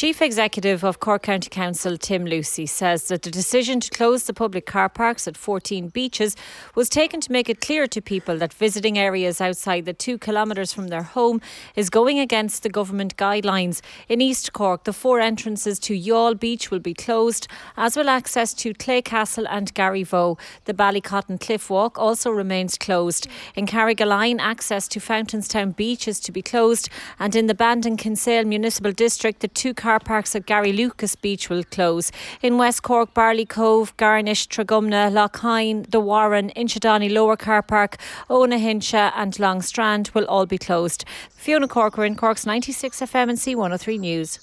Chief Executive of Cork County Council Tim Lucey says that the decision to close the public car parks at 14 beaches was taken to make it clear to people that visiting areas outside the 2 kilometres from their home is going against the government guidelines. In East Cork, the 4 entrances to Youghal Beach will be closed, as will access to Claycastle and Garryvoe. The Ballycotton Cliff Walk also remains closed. In Carrigaline, access to Fountainstown Beach is to be closed, and in the Bandon Kinsale Municipal District, the 2 car parks at Gary Lucas Beach will close. In West Cork, Barley Cove, Garnish, Tragumna, Lochine, The Warren, Inchydoney Lower Car Park, Onahinsha and Longstrand will all be closed. Fiona Corcoran, Cork's 96 FM and C103 News.